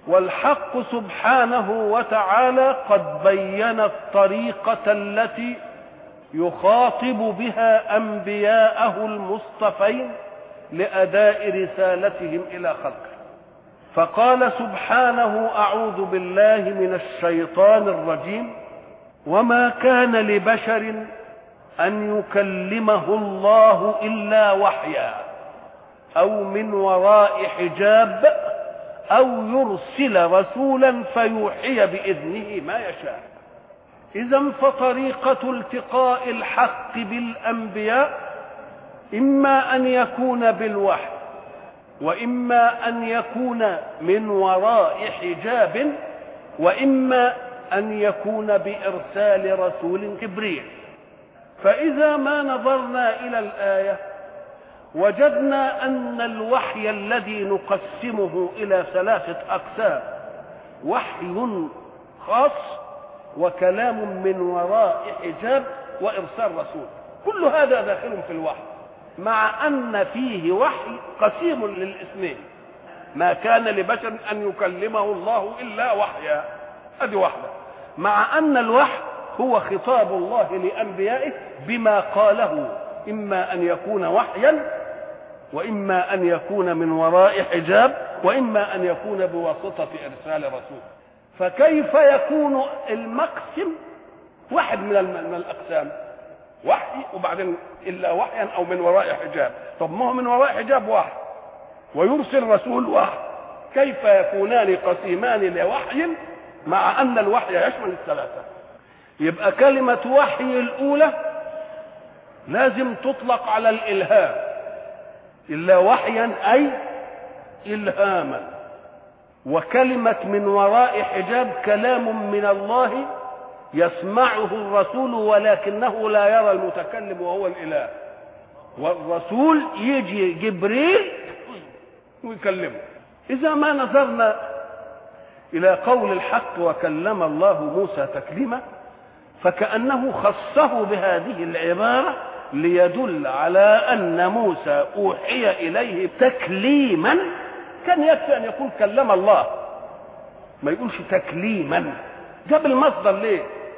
والحق سبحانه وتعالى قد بين الطريقة التي يخاطب بها أنبياءه المصطفين لأداء رسالتهم إلى خلقه. فقال سبحانه: أعوذ بالله من الشيطان الرجيم: وما كان لبشر أن يكلمه الله إلا وحيا أو من وراء حجاب أو يرسل رسولا فيوحي بإذنه ما يشاء. إذن فطريقة التقاء الحق بالأنبياء إما أن يكون بالوحي، وإما أن يكون من وراء حجاب، وإما أن يكون بإرسال رسول جبريل. فإذا ما نظرنا إلى الآية وجدنا أن الوحي الذي نقسمه إلى 3 أقسام: وحي خاص، وكلام من وراء حجاب، وإرسال رسول. كل هذا داخل في الوحي، مع أن فيه وحي قسيم للإثنين: ما كان لبشر أن يكلمه الله إلا وحيا، هذه واحدة. مع أن الوحي هو خطاب الله لأنبيائه بما قاله، إما أن يكون وحيا، وإما أن يكون من وراء حجاب، وإما أن يكون بواسطة إرسال رسول. فكيف يكون المقسم واحد من الأقسام؟ وحي وبعدين إلا وحيا أو من وراء حجاب. طب ما هو من وراء حجاب واحد ويرسل رسول واحد، كيف يكونان قسيمان لوحي مع أن الوحي يشمل 3؟ يبقى كلمة وحي الأولى لازم تطلق على الإلهام، إلا وحيا أي إلهاما. وكلمة من وراء حجاب كلام من الله يسمعه الرسول ولكنه لا يرى المتكلم وهو الإله، والرسول يجي جبريل ويكلمه. إذا ما نظرنا إلى قول الحق: وكلم الله موسى تكليما، فكأنه خصه بهذه العبارة ليدل على أن موسى أوحي إليه تكليما. كان يكفي أن يقول كلم الله، ما يقولش تكليما. جاب المصدر ليه؟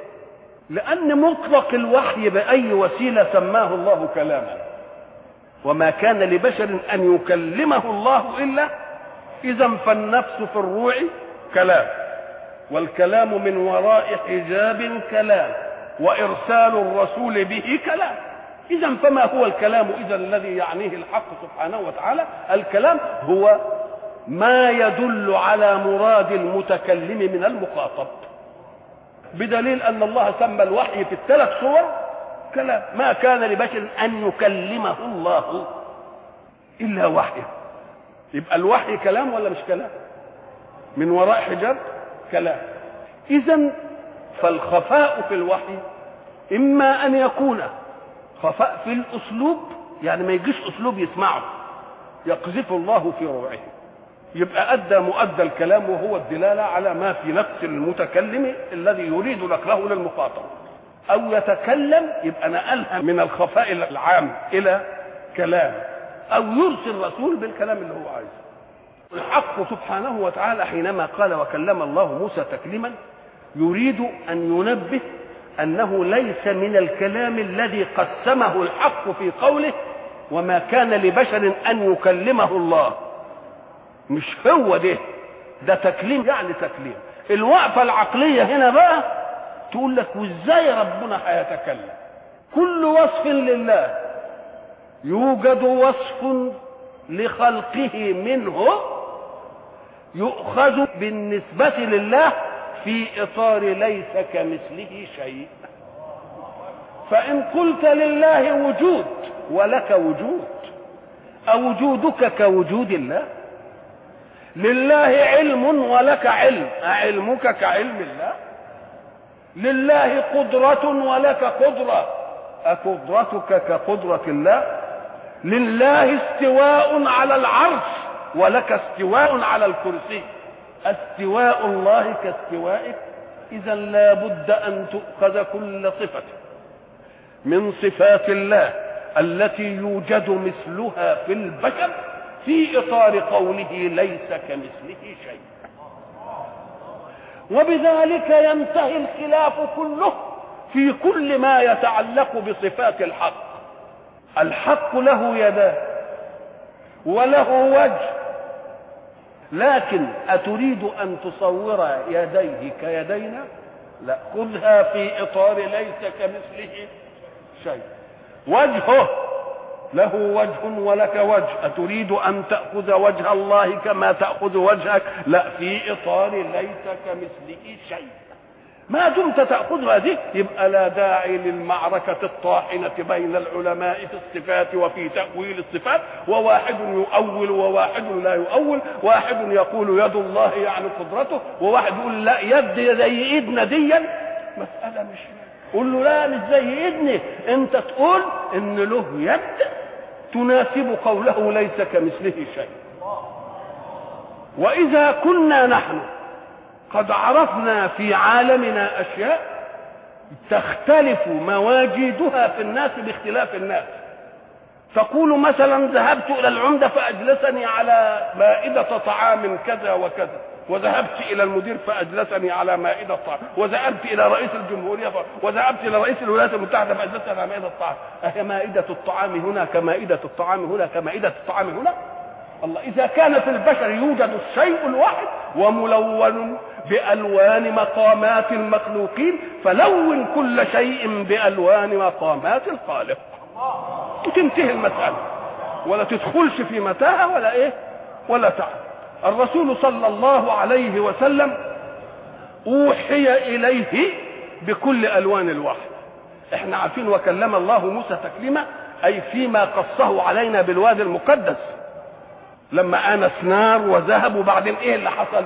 لأن مطلق الوحي بأي وسيلة سماه الله كلاما. وما كان لبشر أن يكلمه الله إلا، إذن فالنفس في الروع كلام، والكلام من وراء حجاب كلام، وإرسال الرسول به كلام. إذن فما هو الكلام إذن الذي يعنيه الحق سبحانه وتعالى؟ الكلام هو ما يدل على مراد المتكلم من المخاطب، بدليل أن الله سمى الوحي في 3 صور كلام. ما كان لبشر أن يكلمه الله إلا وحيا. يبقى الوحي كلام ولا مش كلام؟ من وراء حجاب كلام. إذن فالخفاء في الوحي إما أن يكون خفاء في الأسلوب، يعني ما يجيش أسلوب يسمعه، يقذف الله في روعه، يبقى أدى مؤدى الكلام، وهو الدلالة على ما في نفس المتكلم الذي يريد نقله للمخاطب. أو يتكلم يبقى نقلها من الخفاء العام إلى كلام، أو يرسل رسول بالكلام اللي هو عايزه. الحق سبحانه وتعالى حينما قال وكلم الله موسى تكليما يريد أن ينبه أنه ليس من الكلام الذي قسمه الحق في قوله وما كان لبشر أن يكلمه الله. مش هو ده تكليم، يعني تكليم. الوقفة العقلية هنا بقى تقول لك وازاي ربنا هيتكلم؟ كل وصف لله يوجد وصف لخلقه منه يؤخذ بالنسبة لله في إطار ليس كمثله شيء. فإن قلت لله وجود ولك وجود، أوجودك كوجود الله؟ لله علم ولك علم، أعلمك كعلم الله؟ لله قدرة ولك قدرة، أقدرتك كقدرة الله؟ لله استواء على العرش ولك استواء على الكرسي، استواء الله كاستوائك؟ إذا لا بد أن تؤخذ كل صفة من صفات الله التي يوجد مثلها في البشر في إطار قوله ليس كمثله شيء. وبذلك ينتهي الخلاف كله في كل ما يتعلق بصفات الحق. الحق له يدان وله وجه، لكن أتريد أن تصور يديه كيدينا؟ لا، خذها في إطار ليس كمثله شيء. وجهه له وجه ولك وجه، أتريد أن تأخذ وجه الله كما تأخذ وجهك؟ لا، في إطار ليس كمثله شيء. ما دمت تأخذ هذه يبقى لا داعي للمعركة الطاحنة بين العلماء في الصفات وفي تأويل الصفات، وواحد يؤول وواحد لا يؤول، واحد يقول يد الله يعني قدرته، وواحد يقول لا يد زي ايدنا ديا. مسألة مش قول له لا مش زي ايدنا، انت تقول ان له يد تناسب قوله ليس كمثله شيء. وإذا كنا نحن قد عرفنا في عالمنا أشياء تختلف مواجيدها في الناس باختلاف الناس، تقول مثلا ذهبت إلى العمدة فأجلسني على مائدة طعام كذا وكذا، وذهبت إلى المدير فأجلسني على مائدة طعام، وذهبت إلى رئيس الجمهورية وذهبت إلى رئيس الولايات المتحدة فأجلسني على مائدة الطعام. أهي مائدة الطعام هنا كمائدة الطعام هنا كمائدة الطعام هنا؟ الله، إذا كان في البشر يوجد الشيء الواحد وملون بألوان مقامات المخلوقين، فلون كل شيء بألوان مقامات الخالق وتنتهي المسألة، ولا تدخلش في متاهة ولا إيه ولا تعب. الرسول صلى الله عليه وسلم أوحي إليه بكل ألوان الوحي. احنا عارفين وكلم الله موسى تكليما، أي فيما قصه علينا بالوادي المقدس لما آنس نار وذهب، وبعدين ايه اللي حصل؟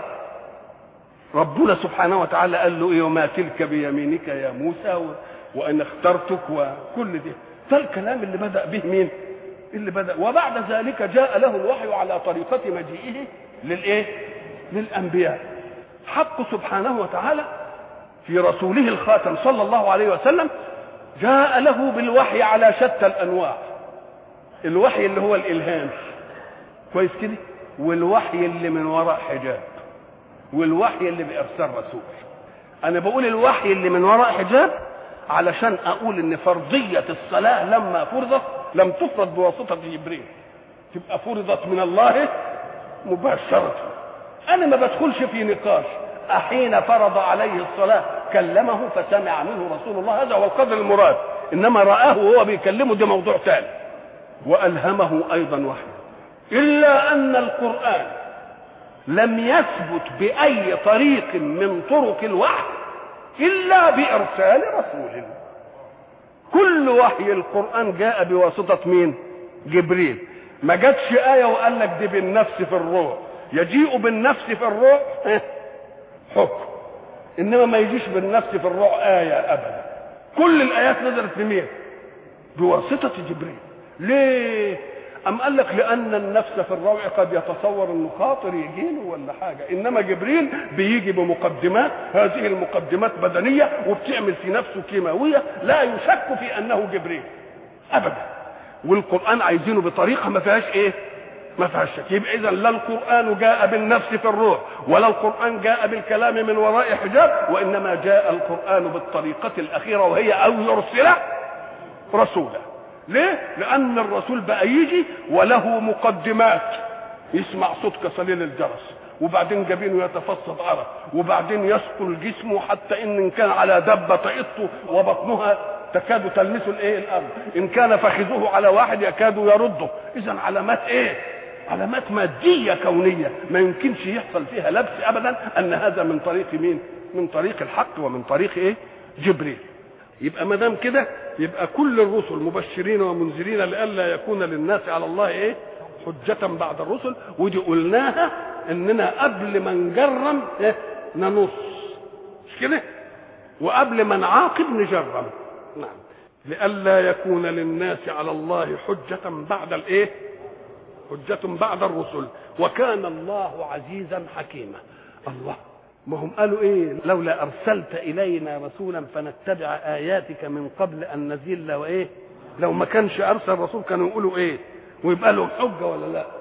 ربنا سبحانه وتعالى قال له ايه؟ وما تلك بيمينك يا موسى وان اخترتك وكل ده الكلام اللي بدأ به مين؟ اللي بدأ. وبعد ذلك جاء له الوحي على طريقة مجيئه للايه؟ للأنبياء. حق سبحانه وتعالى في رسوله الخاتم صلى الله عليه وسلم جاء له بالوحي على شتى الأنواع. الوحي اللي هو الإلهام كويس كده، والوحي اللي من وراء حجاب، والوحي اللي بإرسال رسول. أنا بقول الوحي اللي من وراء حجاب علشان أقول إن فرضية الصلاة لما فرضت لم تفرض بواسطة جبريل، تبقى فرضت من الله مباشرة. أنا ما بدخلش في نقاش أحين فرض عليه الصلاة كلمه فسمع منه رسول الله، هذا هو القدر المراد، إنما رآه وهو بيكلمه ده موضوع ثاني. وألهمه أيضا وحي. إلا أن القرآن لم يثبت بأي طريق من طرق الوحي إلا بإرسال رسول. كل وحي القرآن جاء بواسطة مين؟ جبريل. ما جاتش آية وقال لك دي بالنفس في الروح، يجيء بالنفس في الروح حكم، إنما ما يجيش بالنفس في الروح آية أبدا. كل الآيات نزلت بمين؟ بواسطة جبريل. ليه؟ أم قال لك لأن النفس في الروع قد يتصور إنه خاطر يجيله ولا حاجة، إنما جبريل بيجي بمقدمات، هذه المقدمات بدنية وبتعمل في نفسه كيماوية لا يشك في أنه جبريل أبدا. والقرآن عايزينه بطريقة ما فيهاش إيه؟ ما فيهاش شك. يبقى إذا لا القرآن جاء بالنفس في الروح ولا القرآن جاء بالكلام من وراء حجاب، وإنما جاء القرآن بالطريقة الأخيرة وهي أو يرسل رسولا. ليه؟ لأن الرسول بقى يجي وله مقدمات، يسمع صوت كصليل الجرس، وبعدين جبينه يتفصد عرق، وبعدين يثقل جسمه حتى إن كان على دبة تئط وبطنها تكاد تلمس الايه؟ الأرض. إن كان فخذه على واحد يكاد يرده. إذن علامات إيه؟ علامات مادية كونية ما يمكنش يحصل فيها لبس أبدا أن هذا من طريق مين؟ من طريق الحق ومن طريق إيه؟ جبريل. يبقى ما دام كده يبقى كل الرسل مبشرين ومنذرين لئلا يكون للناس على الله ايه؟ حجة بعد الرسل. ودي قلناها اننا قبل ما نجرم إيه؟ ننص، مش كده؟ وقبل ما نعاقب نجرم. نعم، لئلا يكون للناس على الله حجة بعد الايه؟ حجة بعد الرسل، وكان الله عزيزا حكيما. الله، ما هم قالوا ايه؟ لولا ارسلت الينا رسولا فنتبع اياتك من قبل ان نذل وايه؟ لو ما كانش ارسل رسول كانوا يقولوا ايه؟ ويبقى لهم حجه ولا لا؟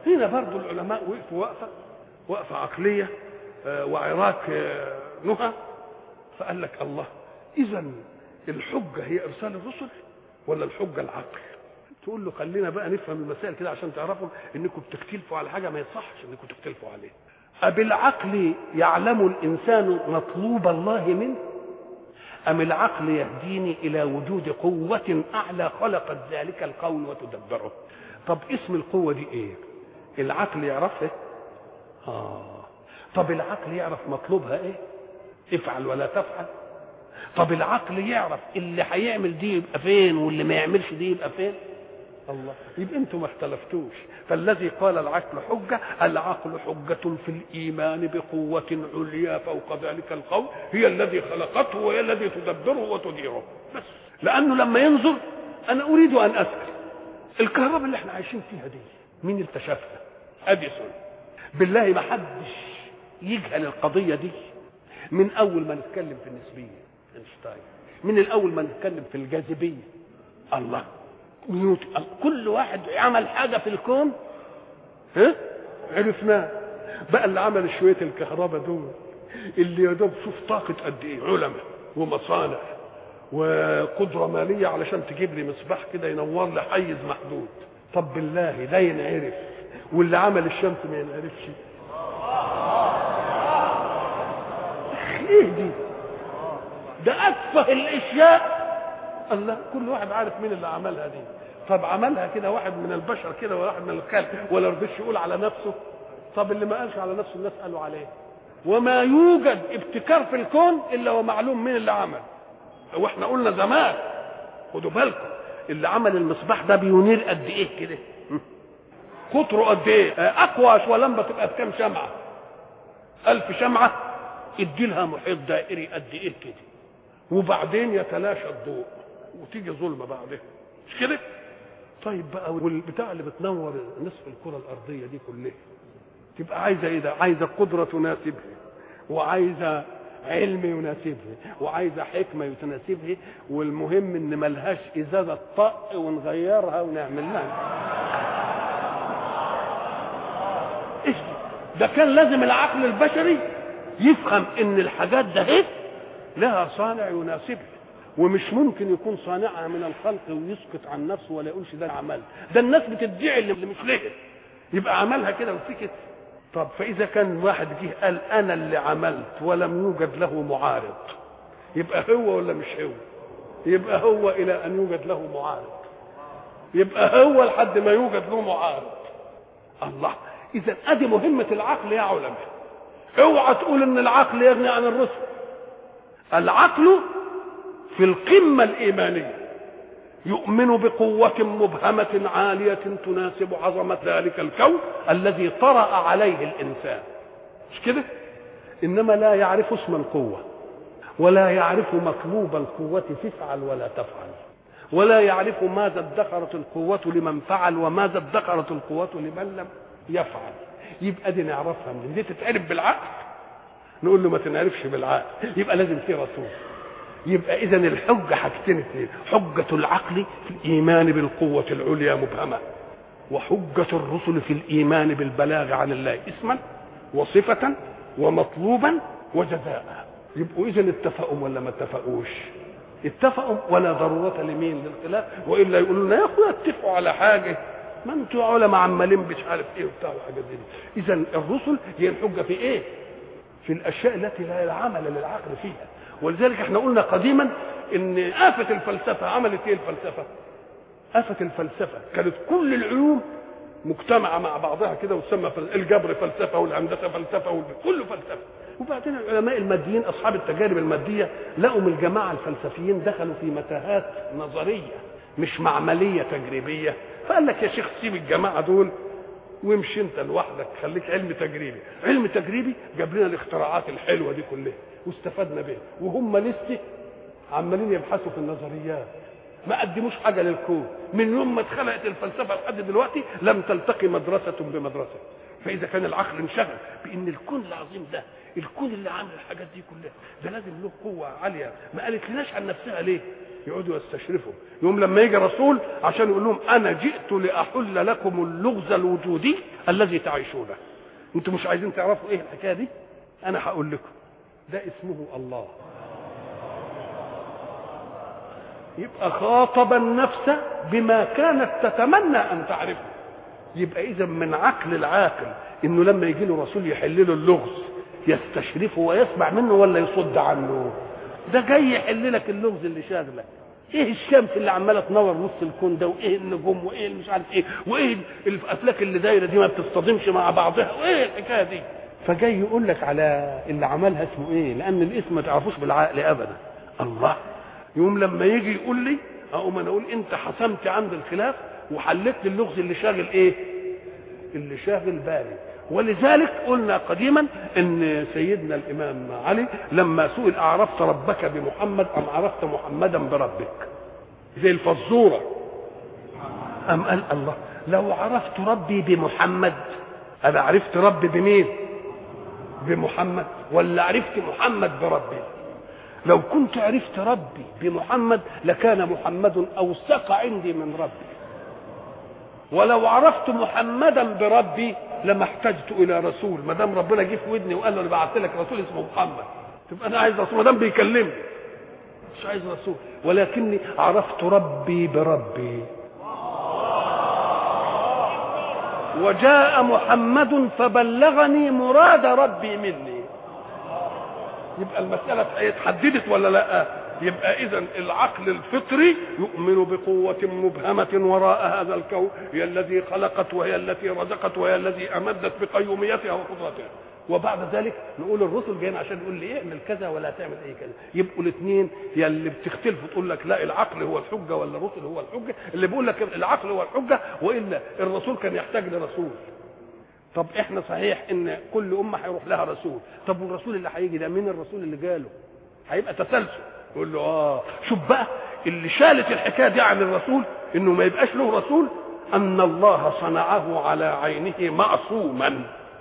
هنا برضو العلماء وقفوا وقفة عقلية وعراك نهى، فقال لك الله، إذا الحجة هي إرسال الرسل ولا الحجة العقل؟ تقول له خلينا بقى نفهم المسائل كده عشان تعرفوا انكم بتختلفوا على حاجة ما يصحش انكم تختلفوا عليها. أبالعقل يعلم الإنسان مطلوب الله منه، أم العقل يهديني إلى وجود قوة أعلى خلقت ذلك القول وتدبره؟ طب اسم القوة دي إيه؟ العقل يعرفها؟ طب العقل يعرف مطلوبها إيه؟ افعل ولا تفعل. طب العقل يعرف اللي هيعمل دي يبقى فين واللي ما يعملش دي يبقى فين؟ الله. يبقى انتم ما اختلفتوش. فالذي قال العقل حجة، العقل حجة في الإيمان بقوة عليا فوق ذلك القول هي الذي خلقته وهي الذي تدبره وتديره بس. لأنه لما ينظر، أنا أريد أن أسأل، الكهرباء اللي احنا عايشين فيها دي مين اكتشفها؟ أديسون. بالله ما حدش يجهل القضية دي من أول ما نتكلم في النسبية اينشتاين، من الأول ما نتكلم في الجاذبية الله، نيوتن، كل واحد عمل حاجة في الكون عرفناه. بقى اللي عمل شوية الكهرباء دول اللي يدوب شوف طاقة قد ايه، علماء ومصانع وقدرة مالية علشان تجيب لي مصباح كده ينور لي حيز محدود. طب بالله ده ينعرف واللي عمل الشمس ما ينعرفش؟ ايه دي؟ ده أتفه الاشياء. الله، كل واحد عارف مين اللي عملها دي. طب عملها كده واحد من البشر كده وواحد من الخلق ولا رضيش يقول على نفسه؟ طب اللي ما قالش على نفسه الناس قالوا عليه. وما يوجد ابتكار في الكون الا ومعلوم مين اللي عمل. واحنا قلنا زمان خدوا بالكم اللي عمل المصباح ده بينير قد ايه كده، قطره قد ايه، اقوى شويه لمبه تبقى بكام شمعه، 1000 شمعه ادي لها محيط دائري قد ايه كده، وبعدين يتلاشى الضوء وتيجي ظلمه بعدها، مش كده؟ طيب بقى والبتاع اللي بتنور نصف الكره الارضيه دي كلها تبقى عايزه ايه؟ ده عايزه قدره تناسبها، وعايزه علم يناسبها، وعايزه حكمه تناسبها، والمهم ان ملهاش ازازه طق ونغيرها ونعمل لها. ايش ده؟ كان لازم العقل البشري يفهم ان الحاجات ده لها صانع يناسبها، ومش ممكن يكون صانعها من الخلق ويسكت عن نفسه ولا يقولش ده عمل. ده الناس بتدعي اللي مش ليه، يبقى عملها كده وسكت. طب فاذا كان واحد جه قال انا اللي عملت ولم يوجد له معارض، يبقى هو ولا مش هو؟ يبقى هو الى ان يوجد له معارض، يبقى هو لحد ما يوجد له معارض. الله. اذا ادي مهمه العقل يا علماء. اوعى تقول ان العقل يغني عن الرسل. العقل في القمه الايمانيه يؤمن بقوة مبهمة عالية تناسب عظمة ذلك الكون الذي طرأ عليه الإنسان، مش كده؟ إنما لا يعرف اسم القوة، ولا يعرف مطلوب القوة تفعل ولا تفعل، ولا يعرف ماذا ادخرت القوة لمن فعل وماذا ادخرت القوة لمن لم يفعل. يبقى دي نعرفها من دي تتعرف بالعقل؟ نقول له ما تنعرفش بالعقل، يبقى لازم في رسول. يبقى اذا الحجه حاجتين اثنين، حجه العقل في الايمان بالقوه العليا مبهمه، وحجه الرسل في الايمان بالبلاغ عن الله اسما وصفه ومطلوبا وجزاء. يبقوا اذا اتفقوا ولا ما اتفقوش؟ اتفقوا ولا ضروره لمين للخلاف، والا يقولوا لنا يا اخويا اتفقوا على حاجه، ما انتوا علماء عمالين مش عارف ايه وبتاع وحاجات دي. اذا الرسل هي الحجه في ايه؟ في الاشياء التي لا عمل للعقل فيها. ولذلك احنا قلنا قديما ان آفة الفلسفة عملت ايه؟ الفلسفة آفة الفلسفة كانت كل العلوم مجتمعة مع بعضها كده وتسمى الجبر فلسفة والهندسة فلسفة كله فلسفة. وبعدين العلماء الماديين اصحاب التجارب المادية لقوا من الجماعة الفلسفيين دخلوا في متاهات نظرية مش معملية تجريبية، فقال لك يا شيخ سيب الجماعة دول وامشي انت لوحدك، خليك علم تجريبي. علم تجريبي جاب لنا الاختراعات الحلوة دي كلها واستفدنا بيه، وهم لسه عمالين يبحثوا في النظريات، ما قدموش حاجه للكون. من يوم ما اتخلقت الفلسفه لحد دلوقتي لم تلتقي مدرسه بمدرسه. فاذا كان العقل انشغل بان الكون العظيم ده، الكون اللي عامل الحاجات دي كلها، ده لازم له قوه عاليه، ما قالت لناش عن نفسها ليه؟ يقعدوا يستشرفوا. يوم لما يجي رسول عشان يقول لهم انا جئت لاحل لكم اللغز الوجودي الذي تعيشونه، انتم مش عايزين تعرفوا ايه الحكايه دي؟ انا هقول لكم. ده اسمه الله. يبقى خاطب النفس بما كانت تتمنى ان تعرفه. يبقى اذا من عقل العاقل انه لما يجي له رسول يحل له اللغز يستشرفه ويسمع منه ولا يصد عنه؟ ده جاي يحل لك اللغز اللي شاغلك. ايه الشمس اللي عماله تنور نص الكون ده، وايه النجوم، وايه مش عارف ايه، وايه الافلاك اللي دايره دي ما بتصطدمش مع بعضها، وايه الحكايه دي؟ فجاي يقول لك على اللي عملها اسمه ايه، لان الاسم ما تعرفوش بالعقل ابدا. الله. يوم لما يجي يقول لي اقوم انا اقول انت حسمت عند الخلاف وحلت لي اللغز اللي شاغل ايه؟ اللي شاغل بالي. ولذلك قلنا قديما ان سيدنا الامام علي لما سئل اعرفت ربك بمحمد ام عرفت محمدا بربك؟ زي الفزوره. ام قال الله لو عرفت ربي بمحمد انا عرفت ربي بمين؟ بمحمد. ولا عرفت محمد بربي؟ لو كنت عرفت ربي بمحمد لكان محمد اوثق عندي من ربي، ولو عرفت محمدا بربي لما احتجت الى رسول. ما دام ربنا جه في ودني وقال له انا بعت لك رسول اسمه محمد، تبقى انا عايز رسول. ما دام بيكلمني مش عايز رسول. ولكني عرفت ربي بربي، وجاء محمد فبلغني مراد ربي مني. يبقى المسألة اتحددت ولا لا؟ يبقى إذا العقل الفطري يؤمن بقوة مبهمة وراء هذا الكون، هي الذي خلقت وهي التي رزقت وهي التي أمدت بقيوميتها وقدرتها. وبعد ذلك نقول الرسل جايين عشان يقول لي اعمل كذا ولا تعمل اي كذا. يبقوا الاثنين يا اللي بتختلفوا تقول لك لا العقل هو الحجة ولا الرسل هو الحجة، اللي بيقول لك العقل هو الحجة والا الرسول كان يحتاج لرسول. طب احنا صحيح ان كل امه هيروح لها رسول، طب والرسول اللي هيجي ده مين الرسول اللي جاله؟ هيبقى تسلسل. يقول له شوف بقى اللي شالت الحكايه دي عن الرسول انه ما يبقاش له رسول، ان الله صنعه على عينه معصوما.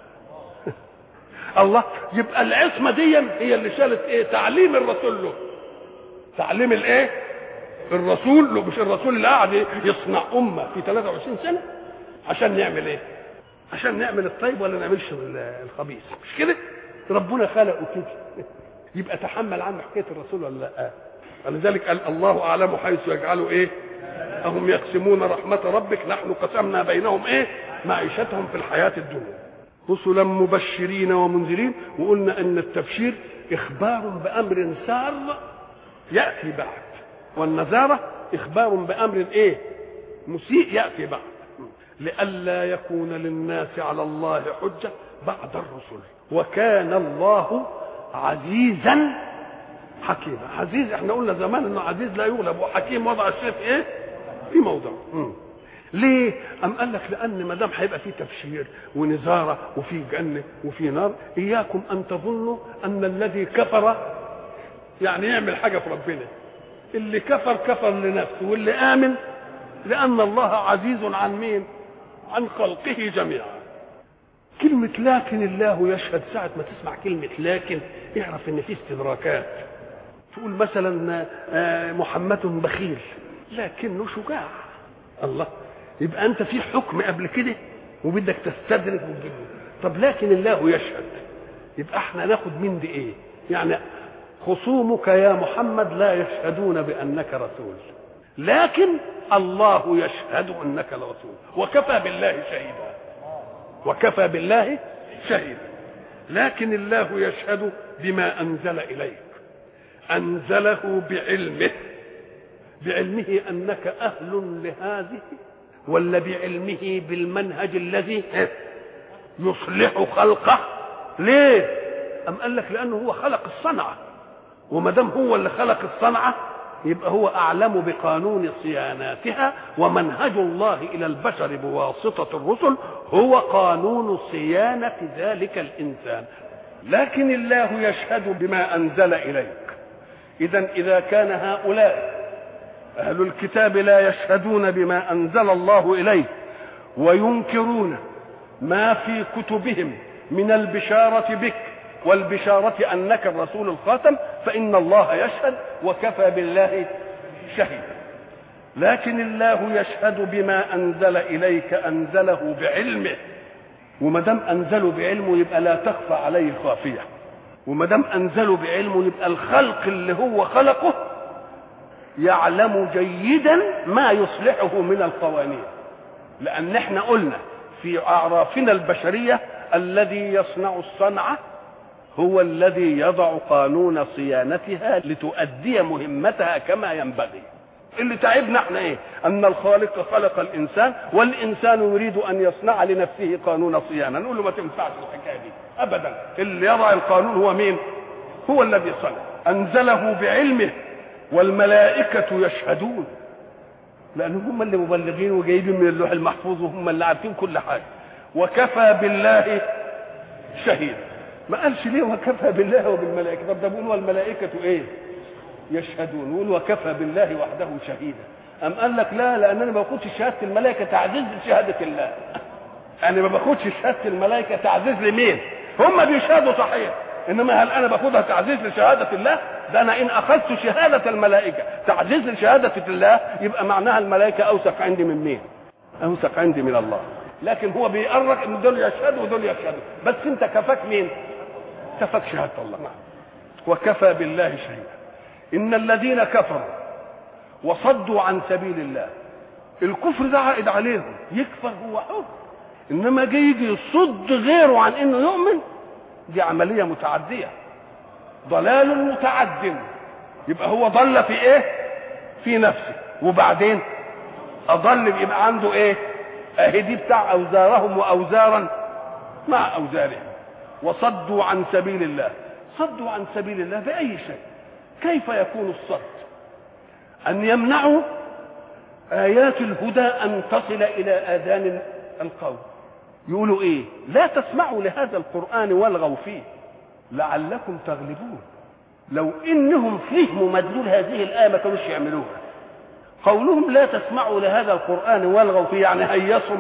الله. يبقى العصمه دي هي اللي شالت ايه؟ تعليم الرسول له. تعليم الايه؟ الرسول له، مش الرسول اللي قاعد يصنع امه في 23 سنه عشان نعمل ايه؟ عشان نعمل الطيب ولا نعملش الخبيث، مش كده؟ ربنا خلقه كده. يبقى تحمل عنه حكايه الرسول ولا لا؟ ولذلك قال الله اعلم حيث يجعله ايه؟ اهم يقسمون رحمه ربك نحن قسمنا بينهم ايه؟ معيشتهم في الحياه الدنيا. رسلا مبشرين ومنذرين. وقلنا ان التبشير اخبار بامر سار ياتي بعد، والنذاره اخبار بامر ايه؟ مسيء ياتي بعد، لئلا يكون للناس على الله حجة بعد الرسل، وكان الله عزيزا حكيما. عزيز احنا قلنا زمان انه عزيز لا يغلب، وحكيم وضع الشيء في ايه؟ في موضعه. ليه؟ أم قال لك لأن ما دام هيبقى فيه تبشير ونزارة وفي جنة وفي نار، إياكم أن تظنوا أن الذي كفر يعني يعمل حاجة في ربنا. اللي كفر لنفسه، واللي آمن لأن الله عزيز عن مين؟ عن خلقه جميعا. كلمة لكن الله يشهد، ساعة ما تسمع كلمة لكن اعرف ان في استدراكات. تقول مثلا محمد بخيل لكنه شجاع. الله. يبقى انت في حكم قبل كده وبدك تستدرك وتجيب. طب لكن الله يشهد، يبقى احنا ناخد من دي ايه؟ يعني خصومك يا محمد لا يشهدون بانك رسول، لكن الله يشهد انك لرسول، وكفى بالله شهيدا. وكفى بالله شهيدا. لكن الله يشهد بما انزل اليك، انزله بعلمه انك اهل لهذه، ولا بعلمه بالمنهج الذي يصلح خلقه. ليه؟ ام قال لك لانه هو خلق الصنعه، وما دام هو اللي خلق الصنعه يبقى هو أعلم بقانون صياناتها. ومنهج الله إلى البشر بواسطة الرسل هو قانون صيانة ذلك الإنسان. لكن الله يشهد بما أنزل إليك. إذا كان هؤلاء أهل الكتاب لا يشهدون بما أنزل الله إليه وينكرون ما في كتبهم من البشارة بك والبشارة أنك الرسول الخاتم، فإن الله يشهد وكفى بالله شهد. لكن الله يشهد بما أنزل إليك أنزله بعلمه، وما دام أنزله بعلمه يبقى لا تخفى عليه خافية، وما دام أنزله بعلمه يبقى الخلق اللي هو خلقه يعلم جيدا ما يصلحه من القوانين. لأن احنا قلنا في أعرافنا البشرية الذي يصنع الصنعة هو الذي يضع قانون صيانتها لتؤدي مهمتها كما ينبغي. اللي تعبنا احنا ايه؟ ان الخالق خلق الانسان والانسان يريد ان يصنع لنفسه قانون صيانه، نقول له ما تنفعش الحكايه دي ابدا. اللي يضع القانون هو مين؟ هو الذي صنع. انزله بعلمه والملائكه يشهدون، لان هم اللي مبلغين وجايبين من اللوح المحفوظ وهم اللي عارفين كل حاجه. وكفى بالله شهيد. ما قالش ليه وكفى بالله وبالملائكه؟ طب ده بيقول والملائكه ايه؟ يشهدون. يقول وكفى بالله وحده شهيدا. أم قال لك لا، لأن أنا ما باخدش شهادة الملائكة تعزيز لشهادة الله. أنا ما باخدش شهادة الملائكة تعزيز لمين؟ هم بيشهدوا صحيح، إنما هل أنا باخدها تعزيز لشهادة الله؟ ده أنا إن أخذت شهادة الملائكة تعزيز لشهادة الله يبقى معناها الملائكة أوثق عندي من مين؟ أوثق عندي من الله. لكن هو بيقرر إن دول يشهدوا ودول يشهدوا، بس أنت كفاك مين؟ كفاك شهادة الله. وكفى بالله شهيدا. إن الذين كفروا وصدوا عن سبيل الله، الكفر ده عائد عليهم، يكفر هو حر، إنما جاي يجي يصد غيره عن إنه يؤمن، دي عملية متعدية، ضلال متعد. يبقى هو ضل في إيه؟ في نفسه، وبعدين أضل يبقى عنده إيه؟ أهدي بتاع أوزارهم وأوزارا مع أوزارهم. وصدوا عن سبيل الله. صدوا عن سبيل الله بأي شيء. كيف يكون الصد؟ أن يمنعوا آيات الهدى أن تصل إلى آذان القوم. يقولوا إيه؟ لا تسمعوا لهذا القرآن والغوا فيه لعلكم تغلبون. لو إنهم فهموا مدلول هذه الآية ما كانوش يعملوها. قولهم لا تسمعوا لهذا القرآن والغوا فيه يعني هيصوا،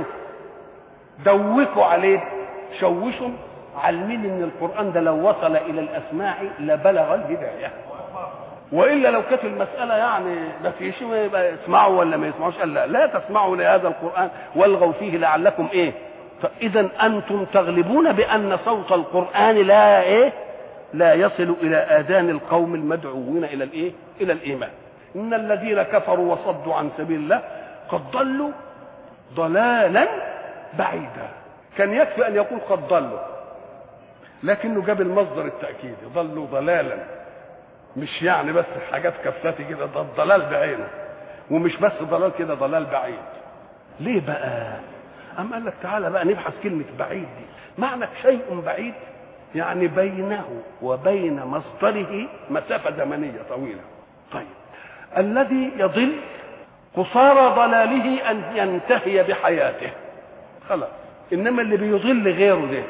دوكوا عليه، شوشوا، علمين إن القرآن ده لو وصل إلى الأسماع لبلغ الهداية. والا لو كانت المساله يعني ما فيش يبقى يسمعوا ولا ما يسمعوش. قال لا تسمعوا لهذا القران والغوا فيه لعلكم ايه. فاذا انتم تغلبون بان صوت القران لا ايه؟ لا يصل الى اذان القوم المدعوين الى الايه؟ الى الايمان. ان الذين كفروا وصدوا عن سبيل الله قد ضلوا ضلالا بعيدا. كان يكفي ان يقول قد ضلوا، لكنه جاب المصدر التاكيد، ضلوا ضلالا، مش يعني بس حاجات كفتي كده، ده الضلال بعينه، ومش بس ضلال كده، ضلال بعيد. ليه بقى؟ أم قال لك تعالى بقى نبحث كلمة بعيد دي. معنى شيء بعيد يعني بينه وبين مصدره مسافة زمنية طويلة. طيب الذي يضل قصارى ضلاله أن ينتهي بحياته خلاص، إنما اللي بيضل غيره ده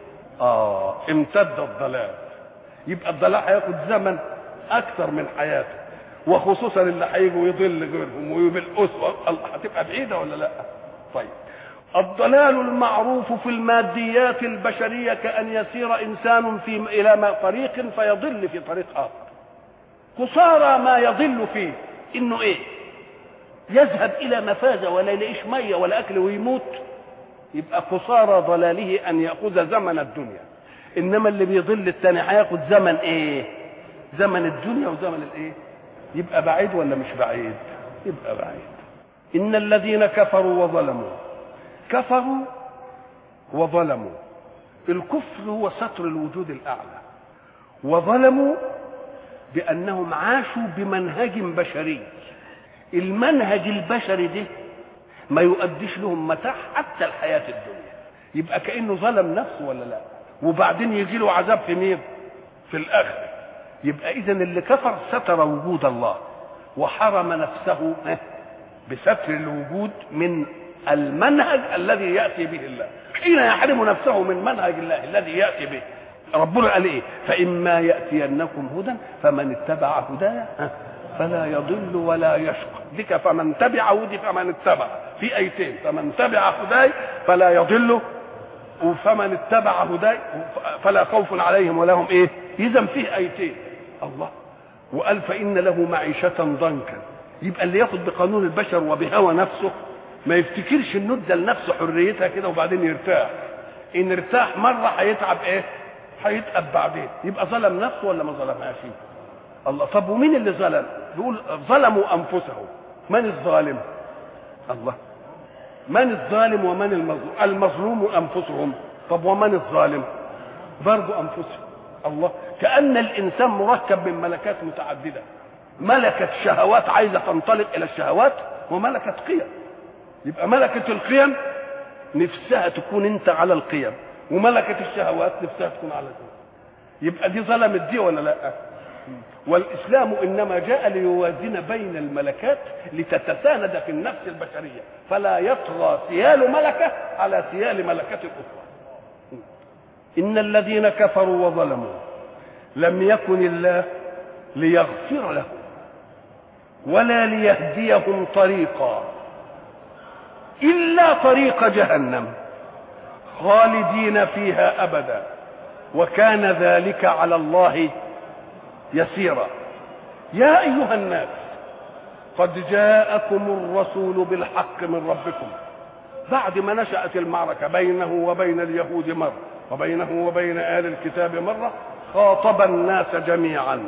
امتد الضلال، يبقى الضلال هياخد زمن اكثر من حياته، وخصوصا اللي هيجوا يضل غيرهم وبالاسوه هتبقى بعيده ولا لا؟ طيب الضلال المعروف في الماديات البشريه كأن يسير انسان الى طريق فيضل في طريق اخر. قصارى ما يضل فيه انه ايه؟ يذهب الى مفازه ولا يلاقيش ميه ولا اكل ويموت، يبقى قصارى ضلاله ان ياخذ زمن الدنيا. انما اللي بيضل الثاني هياخد زمن ايه؟ زمن الدنيا وزمن الايه؟ يبقى بعيد ولا مش بعيد؟ يبقى بعيد. ان الذين كفروا وظلموا، كفروا وظلموا. الكفر هو ستر الوجود الاعلى، وظلموا بانهم عاشوا بمنهج بشري. المنهج البشري ده ما يؤديش لهم متاع حتى الحياه الدنيا، يبقى كانه ظلم نفسه ولا لا؟ وبعدين يجي له عذاب في مين؟ في الاخره. يبقى اذا اللي كفر ستر وجود الله وحرم نفسه بستر الوجود من المنهج الذي ياتي به الله. حين يحرم نفسه من منهج الله الذي ياتي به، ربنا قال ايه؟ فاما ياتينكم هدى فمن اتبع هدايا فلا يضل ولا يشقى. ذيك فمن تبع هدي فمن اتبع، في ايتين، فمن تبع هداي فلا يضل وفمن اتبع هداي فلا خوف عليهم ولا هم ايه. اذا فيه ايتين الله، وقال فان له معيشه ضنكا يبقى اللي ياخد بقانون البشر وبهوى نفسه ما يفتكرش انه ادى لنفسه حريتها كده وبعدين يرتاح. ان ارتاح مره هيتعب ايه؟ هيتعب بعدين. يبقى ظلم نفسه ولا ما ظلمهاش؟ الله. طب ومين اللي ظلم؟ بيقول ظلموا انفسهم. من الظالم؟ الله. من الظالم ومن المظلوم؟ المظلوم انفسهم. طب ومن الظالم؟ برضو انفسهم. الله. كأن الانسان مركب من ملكات متعدده، ملكة شهوات عايزه تنطلق الى الشهوات، وملكة قيم. يبقى ملكة القيم نفسها تكون انت على القيم، وملكة الشهوات نفسها تكون على القيم. يبقى دي ظلمت دي ولا لا؟ والإسلام إنما جاء ليوازن بين الملكات لتتساند في النفس البشرية، فلا يطغى سيال ملكة على سيال ملكة أخرى. إن الذين كفروا وظلموا لم يكن الله ليغفر لهم ولا ليهديهم طريقا إلا طريق جهنم خالدين فيها أبدا وكان ذلك على الله يسيرا. يا أيها الناس قد جاءكم الرسول بالحق من ربكم. بعد ما نشأت المعركة بينه وبين اليهود مرة وبينه وبين آل الكتاب مرة، خاطب الناس جميعا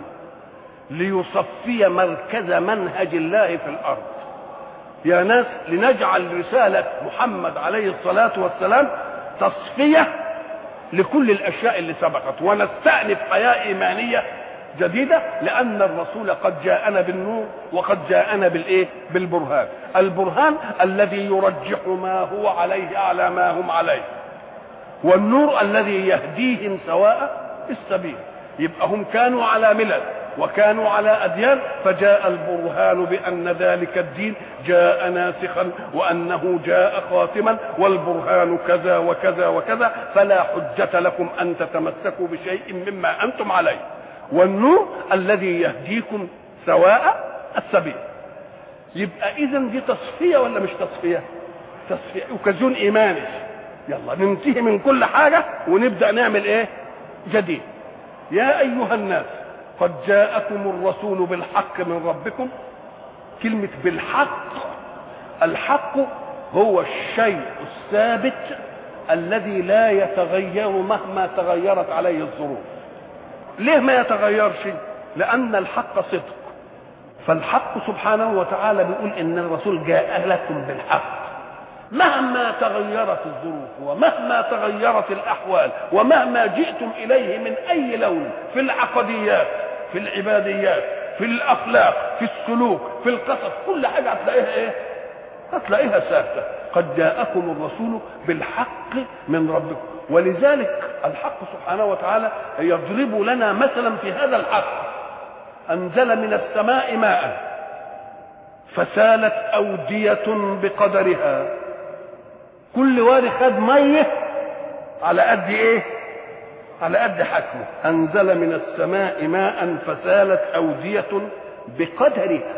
ليصفي مركز منهج الله في الأرض. يا ناس لنجعل رسالة محمد عليه الصلاة والسلام تصفية لكل الأشياء اللي سبقت، ونستأنف حياة إيمانية جديدة، لأن الرسول قد جاءنا بالنور وقد جاءنا بالإيه؟ بالبرهان. البرهان الذي يرجح ما هو عليه أعلى ما هم عليه، والنور الذي يهديهم سواء السبيل. يبقى هم كانوا على ملل وكانوا على أديان، فجاء البرهان بأن ذلك الدين جاء ناسخا وأنه جاء خاتما، والبرهان كذا وكذا وكذا، فلا حجة لكم أن تتمسكوا بشيء مما أنتم عليه. والنور الذي يهديكم سواء السبيل. يبقى إذن دي تصفية ولا مش تصفية؟ تصفية وكزون إيماني. يلا ننتهي من كل حاجة ونبدأ نعمل إيه؟ جديد. يا أيها الناس قد جاءكم الرسول بالحق من ربكم. كلمة بالحق، الحق هو الشيء الثابت الذي لا يتغير مهما تغيرت عليه الظروف. ليه ما يتغيرش؟ لأن الحق صدق. فالحق سبحانه وتعالى بيقول إن الرسول جاء لكم بالحق مهما تغيرت الظروف ومهما تغيرت الأحوال ومهما جئتم إليه من أي لون، في العقديات، في العباديات، في الأخلاق، في السلوك، في القصص، كل حاجة هتلاقيها إيه؟ هتلاقيها ثابتة. قد جاءكم الرسول بالحق من ربكم. ولذلك الحق سبحانه وتعالى يضرب لنا مثلا في هذا الحق. أنزل من السماء ماء فسالت أودية بقدرها. كل وادي خد ميه على قد ايه؟ على قد حجمه. أنزل من السماء ماء فسالت أودية بقدرها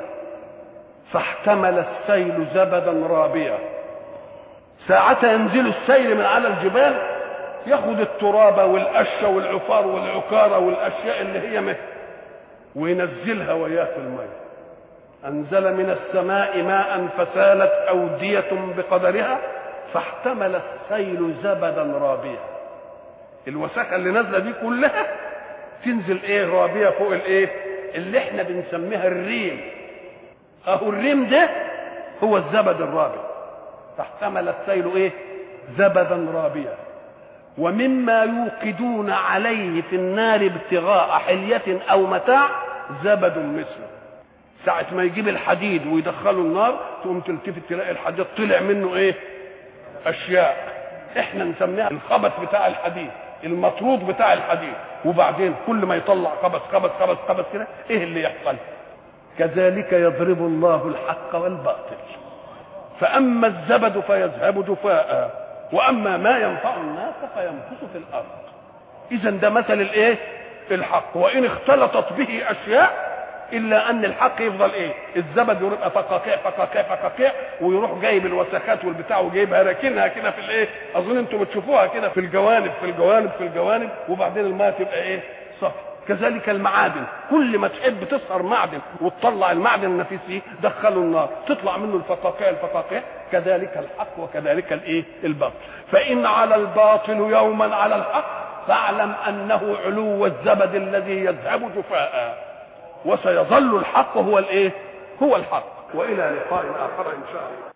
فاحتمل السيل زبدا رابيا. ساعتها ينزل السيل من على الجبال ياخد التراب والقشة والعفار والعكارة والأشياء اللي هي مه وينزلها وياه في الماء. أنزل من السماء ماء فسالت أودية بقدرها فاحتمل السيل زبدا رابيا. الوساخة اللي نازلة دي كلها تنزل ايه؟ رابية فوق الايه؟ اللي احنا بنسميها الريم. اهو الريم ده هو الزبد الرابي. فاحتمل السيل ايه؟ زبدا رابيا. ومما يوقدون عليه في النار ابتغاء حلية او متاع زبد مثله. ساعة ما يجيب الحديد ويدخله النار تقوم تلتفت تلاقي الحديد طلع منه ايه؟ اشياء احنا نسميها الخبث بتاع الحديد، المطرود بتاع الحديد. وبعدين كل ما يطلع خبث خبث خبث خبث كده ايه اللي يحصل؟ كذلك يضرب الله الحق والباطل. فاما الزبد فيذهب جفاء واما ما ينفع الناس فيمكث في الارض. اذا ده مثل الايه؟ الحق. وان اختلطت به اشياء الا ان الحق يفضل ايه؟ الزبد يبقى فقاقيع فقاقيع فقاقيع، ويروح جايب الوسخات والبتاع وجايبها راكنها كده في الايه؟ اظن انتم بتشوفوها كده في الجوانب في الجوانب في الجوانب، وبعدين الماء تبقى ايه؟ صافي. كذلك المعادن، كل ما تحب تسهر معدن وتطلع المعدن النفيس فيه دخله النار تطلع منه الفقاقيع. كذلك الحق وكذلك الايه الباطل. فإن على الباطل يوما على الحق فاعلم أنه علو الزبد الذي يذهب جفاء، وسيظل الحق هو الايه هو الحق. وإلى لقاء آخر إن شاء الله.